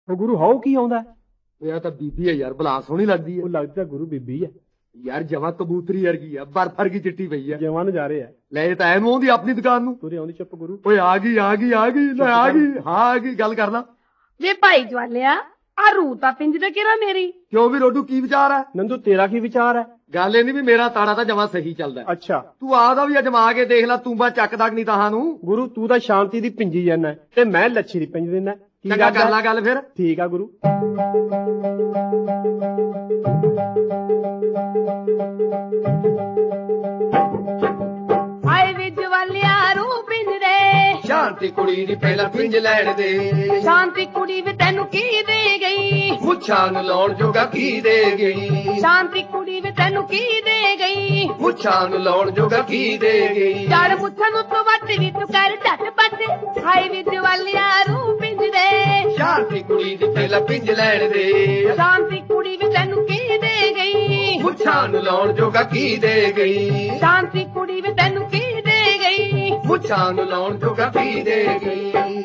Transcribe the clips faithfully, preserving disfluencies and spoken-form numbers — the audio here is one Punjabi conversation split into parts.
ਉਹ ਗੁਰੂ ਹਾਉ ਕੀ ਆਉਂਦਾ? ਇਹ ਤਾਂ ਬੀਬੀ ਹੈ ਯਾਰ, ਬਲਾ ਸੋਹਣੀ ਲੱਗਦੀ ਹੈ। ਉਹ ਲੱਗਦਾ ਗੁਰੂ ਬੀਬੀ ਹੈ ਯਾਰ, ਜਮਾ ਕਬੂਤਰੀ ਵਰਗੀ ਆ, ਬਰਫ ਵਰਗੀ ਚਿੱਟੀ ਪਈ ਆ। ਜਮਾਂ ਨਜ਼ਾਰੇ ਆ। ਲੈ ਇਹ ਤਾਂ ਐਨੂੰ ਆਉਂਦੀ ਆਪਣੀ ਦੁਕਾਨ ਨੂੰ। ਤੁਰੇ ਆਉਂਦੀ ਚੁੱਪ ਗੁਰੂ। ਓਏ ਆ ਗਈ ਆ ਗਈ ਆ ਗਈ, ਲੈ ਆ ਗਈ। ਹਾਂ ਆ ਗਈ, ਗੱਲ ਕਰ ਲਾ। ਵੇ ਭਾਈ ਜਵਾਲਿਆ, ਆ ਰੂ ਤਾਂ ਪਿੰਜ ਦੇ ਕਿਹੜਾ ਮੇਰੀ। ਕਿਉਂ ਵੀ ਰੋਡੂ, ਕੀ ਵਿਚਾਰ ਹੈ? ਨੰਦੂ ਤੇਰਾ ਕੀ ਵਿਚਾਰ ਹੈ? ਗੱਲ ਇਹ ਨਹੀਂ ਵੀ ਮੇਰਾ ਤਾੜਾ ਤਾਂ ਜਮਾ ਸਹੀ ਚੱਲਦਾ। ਅੱਛਾ, ਤੂੰ ਆਪਦਾ ਵੀ ਅਜਮਾ ਕੇ ਦੇਖ ਲੈ, ਤੂੰ ਬਾ ਚੱਕਦਾ ਨਹੀਂ ਤਾਹਾਂ ਨੂੰ। ਗੁਰੂ ਤੂੰ ਤਾਂ ਸ਼ਾਂਤੀ ਦੀ ਪਿੰਜੀ ਜਾਂਦਾ ਤੇ ਮੈਂ ਲੱਛੀ ਦੀ ਪਿੰਜ ਦਿੰਦਾ। ਚੰਗਾ ਕਰ ਲਾ ਗੱਲ ਫਿਰ। ਠੀਕ ਆ ਗੁਰੂ। ਹਾਏ ਵੇ ਜਵਾਲਿਆ ਰੂ ਪਿੰਜ ਦੇ, ਸ਼ਾਂਤੀ ਕੁੜੀ ਦੀ ਪਹਿਲਾਂ ਪਿੰਜ ਲੈਣ ਦੇ। ਸ਼ਾਂਤੀ ਕੁੜੀ ਵੀ ਤੈਨੂੰ ਕੀ ਦੇ ਗਈ, ਮੁੱਛਾਂ ਨੂੰ ਲਾਉਣ ਜੋਗਾ ਕੀ ਦੇ ਗਈ। ਸ਼ਾਂਤੀ ਕੁੜੀ ਵੀ ਤੈਨੂੰ ਕੀ ਦੇ ਗਈ, ਮੁੱਛਾਂ ਨੂੰ ਲਾਉਣ ਜੋਗਾ ਕੀ ਦੇ ਗਈ। ਜੜ ਮੁੱਛਾਂ ਨੂੰ ਤੋਂ ਵੱਟ ਵੀ ਤੂੰ ਕਰ ਝਟਪਟ। ਹਾਏ ਵੇ ਜਵਾਲਿਆ ਰੂ ਪਿੰਜ ਦੇ, ਸ਼ਾਂਤੀ ਕੁੜੀ ਦੀ ਪਹਿਲਾਂ ਪਿੰਜ ਲੈਣ ਦੇ। ਸ਼ਾਂਤੀ ਕੁੜੀ ਵੀ ਤੈਨੂੰ ਕੀ ਦੇ ਗਈ, ਮੁੱਛਾਂ ਨੂੰ ਲਾਉਣ ਜੋਗਾ ਕੀ ਦੇ ਗਈ। ਸ਼ਾਂਤੀ ਕੁੜੀ ਵੀ ਤੈਨੂੰ ਕੀ ਦੇ ਗਈ, ਮੁੱਛਾਂ ਨੂੰ ਲਾਉਣ ਜੋਗਾ ਕੀ ਦੇ ਗਈ।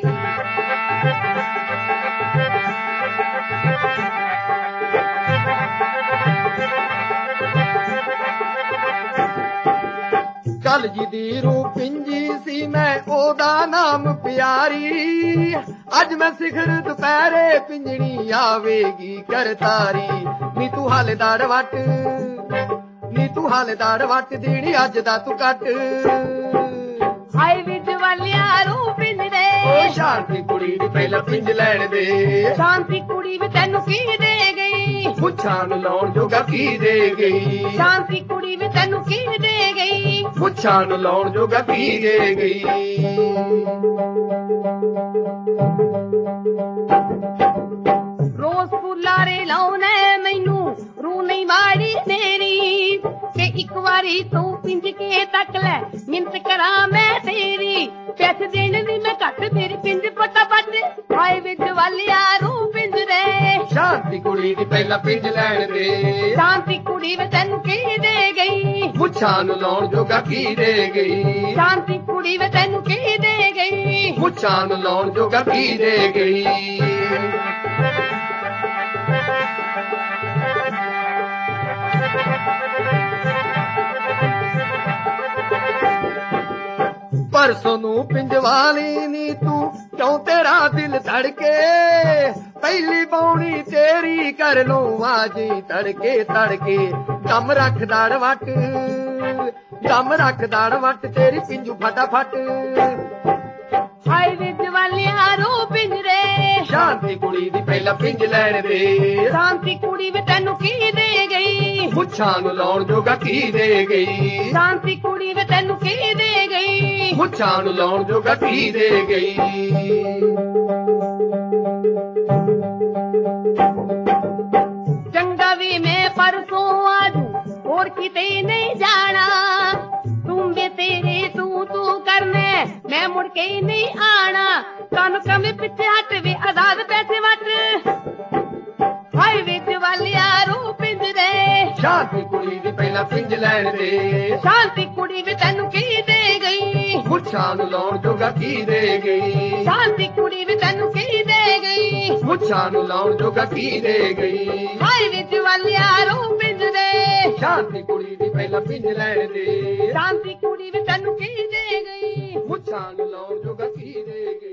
ਕੱਲ ਜੀ ਦੀ ਰੂ ਪਿੰਜੀ ਸੀ ਮੈਂ, ਉਹਦਾ ਨਾਮ ਪਿਆਰੀ। ਅੱਜ ਮੈਂ ਸਿਖਰ ਦੁਪਹਿਰੇ ਪਿੰਜਣੀ ਆਵੇਗੀ ਕਰਤਾਰੀ। ਨੀ ਤੂੰ ਹਾਲੇ ਦਾੜ ਵੱਟ, ਨੀ ਤੂੰ ਹਾਲੇ ਦਾੜ ਵੱਟ ਦੇਣੀ ਅੱਜ ਦਾ ਤੂੰ ਕੱਟ। ਹਾਏ ਵੇ ਜਵਾਲਿਆ ਰੂ ਪਿੰਜ ਦੇ, ਓ ਸ਼ਾਂਤੀ ਕੁੜੀ ਦੀ ਪਹਿਲਾਂ ਪਿੰਜ ਲੈਣ ਦੇ। ਸ਼ਾਂਤੀ ਕੁੜੀ ਵੀ ਤੈਨੂੰ ਕੀ ਦੇ ਗਈ, ਮੁੱਛਾਂ ਨੂੰ ਲਾਉਣ ਜੋਗਾ ਕੀ ਦੇ ਗਈ। ਸ਼ਾਂਤੀ ਕੁੜੀ ਵੀ ਤੈਨੂੰ ਕੀ ਦੇ ਗਈ, ਮੁੱਛਾਂ ਨੂੰ ਲਾਉਣ ਜੋਗਾ ਕੀ ਦੇ ਗਈ। ਰੋਜ਼ ਫੁੱਲਾਰੇ ਲਾਉਣਾ ਮੈਨੂੰ, ਰੂ ਨਹੀਂ ਵਾੜੀ ਮੇਰੀ। ਤੇ ਇੱਕ ਵਾਰੀ ਤੂੰ ਪਿੰਜ ਕੇ ਤੱਕ ਲੈ, ਮਿੰਤ ਕਰਾਂ ਮੈਂ ਤੇਰੀ। ਪੈਸੇ ਦੇਣ ਦੀ ਮੈਂ ਘੱਟ, ਮੇਰੀ ਪਿੰਜ ਫਟਾਫਟ। ਹਾਏ ਵੇ ਜਵਾਲਿਆ ਰੂ ਪਿੰਜ ਦੇ, ਸ਼ਾਂਤੀ ਕੁੜੀ ਦੀ ਪਹਿਲਾਂ ਪਿੰਜ ਲੈਣ ਦੇ। ਸ਼ਾਂਤੀ ਕੁੜੀ ਵੀ ਤੈਨੂੰ ਕੀ ਦੇ ਗਈ, ਮੁੱਛਾਂ ਨੂੰ ਲਾਉਣ ਜੋਗਾ ਕੀ ਦੇ ਗਈ। ਸ਼ਾਂਤੀ ਕੁੜੀ ਵੀ ਤੈਨੂੰ ਕੀ ਦੇ ਗਈ, ਮੁੱਛਾਂ ਨੂੰ ਲਾਉਣ ਜੋਗਾ ਕੀ ਦੇ ਗਈ। ਪਰਸੋਂ ਨੂੰ ਪਿੰਜਵਾਲੀ ਨੀ ਤੂੰ, ਕਿਉਂ ਤੇਰਾ ਦਿਲ ਧੜਕੇ। ਪਹਿਲੀ ਪੌਣੀ ਤੇਰੀ ਕਰ ਲੂੰ ਆਜੀ ਤੜਕੇ ਤੜਕੇ। ਦਮ ਰੱਖ ਦਾੜ ਵੱਟ, ਦਮ ਰੱਖ ਦਾੜ ਵੱਟ, ਤੇਰੀ ਪਿੰਜੂ ਫਟਾਫਟ। ਹਾਏ ਵੇ ਜਵਾਲਿਆ ਰੂ ਪਿੰਜ ਦੇ, ਸ਼ਾਂਤੀ ਕੁੜੀ ਦੀ ਪਹਿਲਾਂ ਪਿੰਜ ਲੈਣ ਦੇ। ਸ਼ਾਂਤੀ ਕੁੜੀ ਵੀ ਤੈਨੂੰ ਕੀ ਦੇ ਗਈ, ਮੁੱਛਾਂ ਨੂੰ ਲਾਉਣ ਜੋਗਾ ਕੀ ਦੇ ਗਈ। ਸ਼ਾਂਤੀ ਕੁੜੀ ਵੀ ਤੈਨੂੰ ਕੀ ਦੇ ਗਈ, ਮੁੱਛਾਂ ਨੂੰ ਲਾਉਣ ਜੋਗਾ ਕੀ ਦੇ ਗਈ। ਚੰਗਾ ਵੀ ਮੈਂ ਪਰਸੋਂ ਆਜੂ, ਹੋਰ ਕਿਤੇ ਨਹੀਂ ਜਾਣਾ। ਤੂੰ ਵੇ ਤੇਰੇ ਤੂੰ ਤੂੰ ਕਰਨੇ, ਮੈਂ ਮੁੜ ਕੇ ਨਹੀਂ ਆਣਾ। ਕਾਨੂੰ ਕਮੇ ਪਿੱਛੇ ਹਟ ਵੀ ਆਜ਼ਾਦ ਪੈਸੇ ਵੱਟ। ਹਾਏ ਵੇ ਜਵਾਲਿਆ ਰੂ ਪਿੰਜ ਦੇ, ਸ਼ਾਂਤੀ ਕੁੜੀ ਦੀ ਪਹਿਲਾਂ ਪਿੰਜ ਲੈਣ ਦੇ। ਸ਼ਾਂਤੀ ਕੁੜੀ ਵੀ ਤੈਨੂੰ ਕੀ ਦੇ ਗਈ, ਮੁੱਛਾਂ ਨੂੰ ਲਾਉਣ ਜੋਗਾ ਕੀ ਦੇ ਗਈ। ਸ਼ਾਂਤੀ ਕੁੜੀ ਵੀ ਤੈਨੂੰ ਕੀ ਦੇ ਗਈ, ਮੁੱਛਾਂ ਨੂੰ ਲਾਉਣ ਜੋਗਾ ਕੀ ਦੇ ਗਈ। ਹਾਏ ਵੇ ਜਵਾਲਿਆ ਰੂ ਪਿੰਜ ਦੇ, ਸ਼ਾਂਤੀ ਕੁੜੀ ਦੀ ਪਹਿਲਾਂ ਪਿੰਜ ਲੈਣ ਦੇ। ਸ਼ਾਂਤੀ ਕੁੜੀ ਵੀ ਤੈਨੂੰ ਕੀ ਦੇ ਗਈ, ਮੁੱਛਾਂ ਨੂੰ ਲਾਉਣ ਜੋਗਾ ਕੀ ਦੇ ਗਈ।